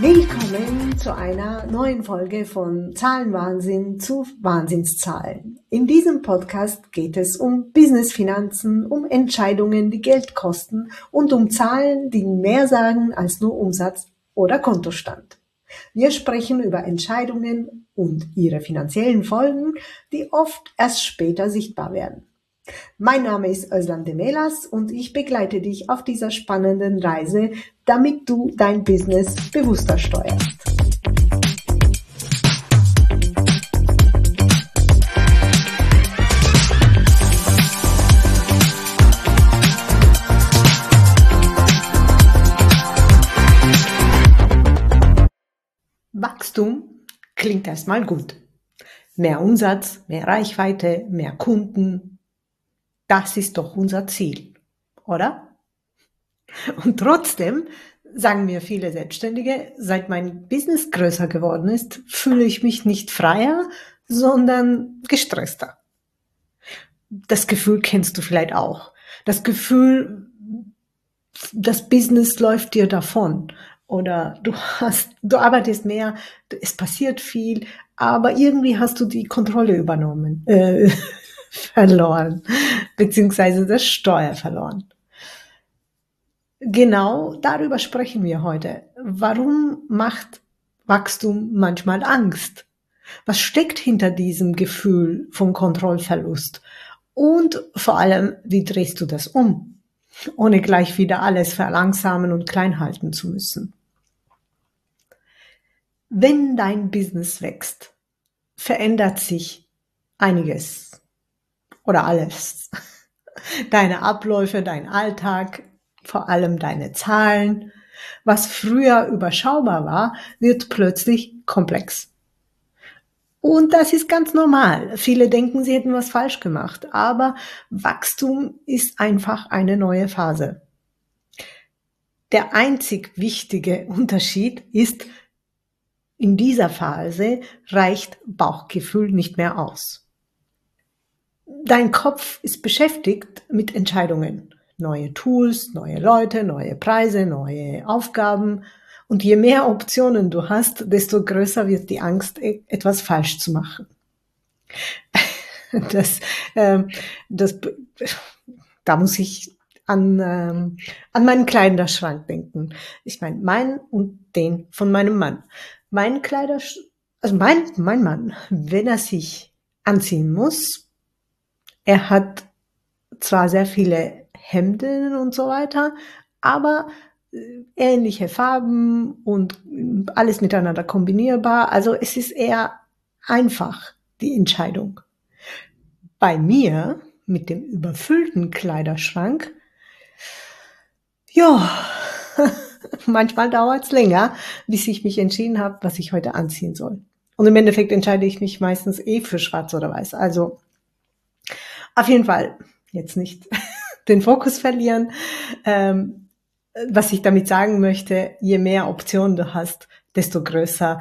Willkommen zu einer neuen Folge von Zahlenwahnsinn zu Wahnsinnszahlen. In diesem Podcast geht es um Business-Finanzen, um Entscheidungen, die Geld kosten und um Zahlen, die mehr sagen als nur Umsatz oder Kontostand. Wir sprechen über Entscheidungen und ihre finanziellen Folgen, die oft erst später sichtbar werden. Mein Name ist Özlem Demelas und ich begleite dich auf dieser spannenden Reise, damit du dein Business bewusster steuerst. Wachstum klingt erstmal gut. Mehr Umsatz, mehr Reichweite, mehr Kunden. Das ist doch unser Ziel, oder? Und trotzdem sagen mir viele Selbstständige, seit mein Business größer geworden ist, fühle ich mich nicht freier, sondern gestresster. Das Gefühl kennst du vielleicht auch. Das Gefühl, das Business läuft dir davon. Oder du arbeitest mehr, es passiert viel, aber irgendwie hast du die Kontrolle verloren, beziehungsweise das Steuer verloren. Genau darüber sprechen wir heute. Warum macht Wachstum manchmal Angst? Was steckt hinter diesem Gefühl von Kontrollverlust? Und vor allem, wie drehst du das um, ohne gleich wieder alles verlangsamen und klein halten zu müssen? Wenn dein Business wächst, verändert sich einiges oder alles. Deine Abläufe, dein Alltag, vor allem deine Zahlen. Was früher überschaubar war, wird plötzlich komplex. Und das ist ganz normal. Viele denken, sie hätten was falsch gemacht, aber Wachstum ist einfach eine neue Phase. Der einzig wichtige Unterschied ist, in dieser Phase reicht Bauchgefühl nicht mehr aus. Dein Kopf ist beschäftigt mit Entscheidungen. Neue Tools, neue Leute, neue Preise, neue Aufgaben. Und je mehr Optionen du hast, desto größer wird die Angst, etwas falsch zu machen. Da muss ich an meinen Kleiderschrank denken. Ich meine, meinen und den von meinem Mann. Mein Mann, wenn er sich anziehen muss, er hat zwar sehr viele Hemden und so weiter, aber ähnliche Farben und alles miteinander kombinierbar. Also es ist eher einfach, die Entscheidung. Bei mir, mit dem überfüllten Kleiderschrank, ja, manchmal dauert es länger, bis ich mich entschieden habe, was ich heute anziehen soll. Und im Endeffekt entscheide ich mich meistens für schwarz oder weiß. Also auf jeden Fall jetzt nicht den Fokus verlieren. Was ich damit sagen möchte, je mehr Optionen du hast, desto größer,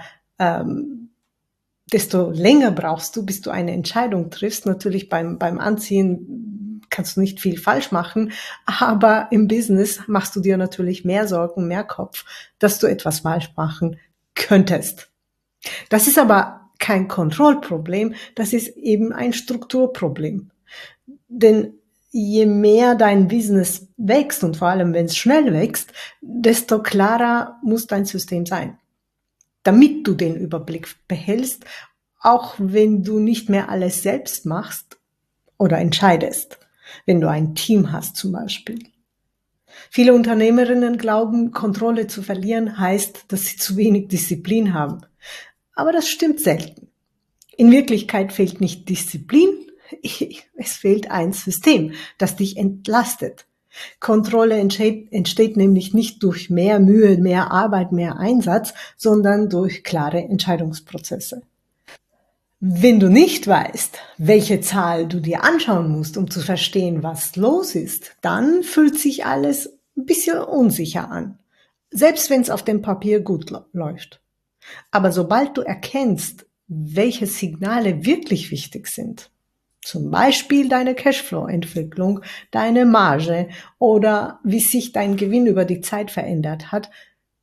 desto länger brauchst du, bis du eine Entscheidung triffst. Natürlich beim Anziehen kannst du nicht viel falsch machen, aber im Business machst du dir natürlich mehr Sorgen, mehr Kopf, dass du etwas falsch machen könntest. Das ist aber kein Kontrollproblem, das ist eben ein Strukturproblem. Denn je mehr dein Business wächst und vor allem, wenn es schnell wächst, desto klarer muss dein System sein, damit du den Überblick behältst, auch wenn du nicht mehr alles selbst machst oder entscheidest, wenn du ein Team hast zum Beispiel. Viele Unternehmerinnen glauben, Kontrolle zu verlieren heißt, dass sie zu wenig Disziplin haben. Aber das stimmt selten. In Wirklichkeit fehlt nicht Disziplin, es fehlt ein System, das dich entlastet. Kontrolle entsteht nämlich nicht durch mehr Mühe, mehr Arbeit, mehr Einsatz, sondern durch klare Entscheidungsprozesse. Wenn du nicht weißt, welche Zahl du dir anschauen musst, um zu verstehen, was los ist, dann fühlt sich alles ein bisschen unsicher an, selbst wenn es auf dem Papier gut läuft. Aber sobald du erkennst, welche Signale wirklich wichtig sind, zum Beispiel deine Cashflow-Entwicklung, deine Marge oder wie sich dein Gewinn über die Zeit verändert hat,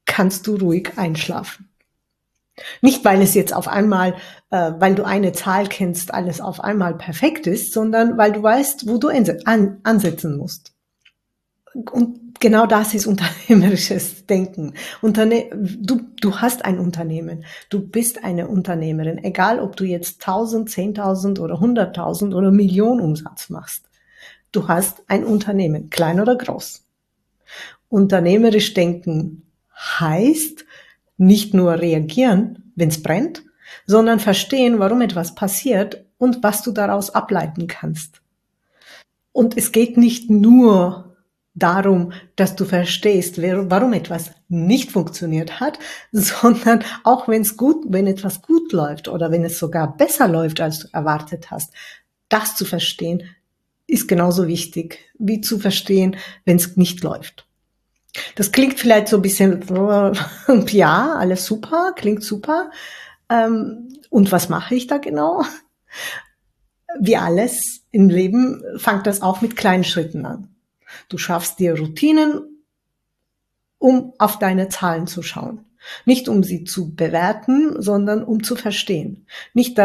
kannst du ruhig einschlafen. Nicht, weil es jetzt auf einmal, weil du eine Zahl kennst, alles auf einmal perfekt ist, sondern weil du weißt, wo du ansetzen musst. Und genau das ist unternehmerisches Denken. Du hast ein Unternehmen. Du bist eine Unternehmerin. Egal, ob du jetzt 1000, 10.000 oder 100.000 oder Millionen Umsatz machst. Du hast ein Unternehmen, klein oder groß. Unternehmerisch denken heißt nicht nur reagieren, wenn es brennt, sondern verstehen, warum etwas passiert und was du daraus ableiten kannst. Und es geht nicht nur darum, dass du verstehst, warum etwas nicht funktioniert hat, sondern auch wenn etwas gut läuft oder wenn es sogar besser läuft, als du erwartet hast, das zu verstehen, ist genauso wichtig, wie zu verstehen, wenn es nicht läuft. Das klingt vielleicht so ein bisschen, ja, alles super, klingt super. Und was mache ich da genau? Wie alles im Leben fängt das auch mit kleinen Schritten an. Du schaffst dir Routinen, um auf deine Zahlen zu schauen. Nicht um sie zu bewerten, sondern um zu verstehen. Nicht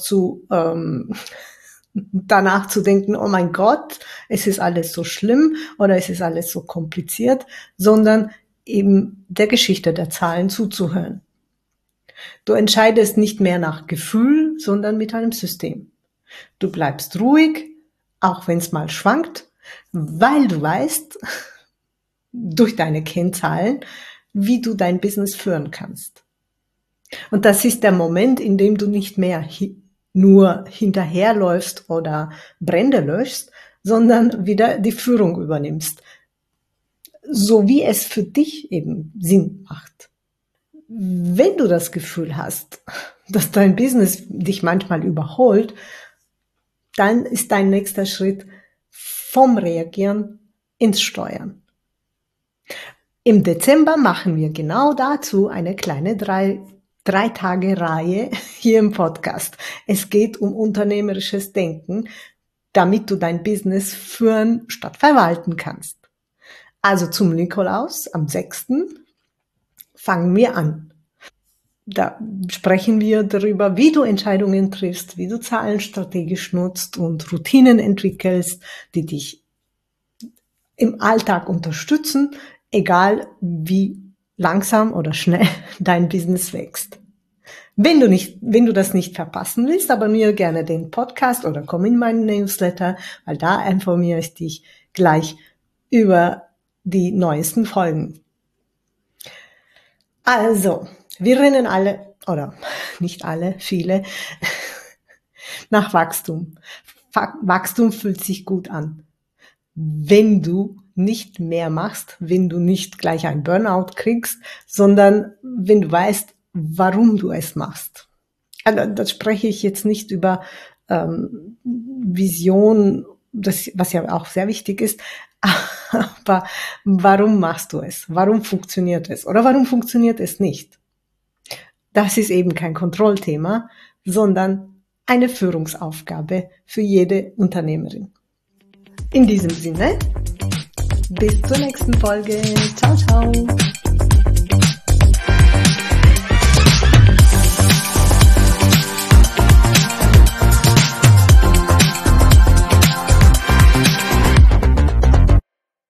danach zu denken, oh mein Gott, es ist alles so schlimm oder es ist alles so kompliziert, sondern eben der Geschichte der Zahlen zuzuhören. Du entscheidest nicht mehr nach Gefühl, sondern mit einem System. Du bleibst ruhig, auch wenn es mal schwankt, weil du weißt, durch deine Kennzahlen, wie du dein Business führen kannst. Und das ist der Moment, in dem du nicht mehr nur hinterherläufst oder Brände löschst, sondern wieder die Führung übernimmst. So wie es für dich eben Sinn macht. Wenn du das Gefühl hast, dass dein Business dich manchmal überholt, dann ist dein nächster Schritt vom Reagieren ins Steuern. Im Dezember machen wir genau dazu eine kleine 3-Tage-Reihe hier im Podcast. Es geht um unternehmerisches Denken, damit du dein Business führen statt verwalten kannst. Also zum Nikolaus am 6. fangen wir an. Da sprechen wir darüber, wie du Entscheidungen triffst, wie du Zahlen strategisch nutzt und Routinen entwickelst, die dich im Alltag unterstützen, egal wie langsam oder schnell dein Business wächst. Wenn du das nicht verpassen willst, abonniere gerne den Podcast oder komm in meinen Newsletter, weil da informiere ich dich gleich über die neuesten Folgen. Also, wir rennen alle, oder nicht alle, viele, nach Wachstum. Wachstum fühlt sich gut an. Wenn du nicht mehr machst, wenn du nicht gleich ein Burnout kriegst, sondern wenn du weißt, warum du es machst. Also, das spreche ich jetzt nicht über Vision, was ja auch sehr wichtig ist, aber warum machst du es? Warum funktioniert es? Oder warum funktioniert es nicht? Das ist eben kein Kontrollthema, sondern eine Führungsaufgabe für jede Unternehmerin. In diesem Sinne, bis zur nächsten Folge. Ciao, ciao.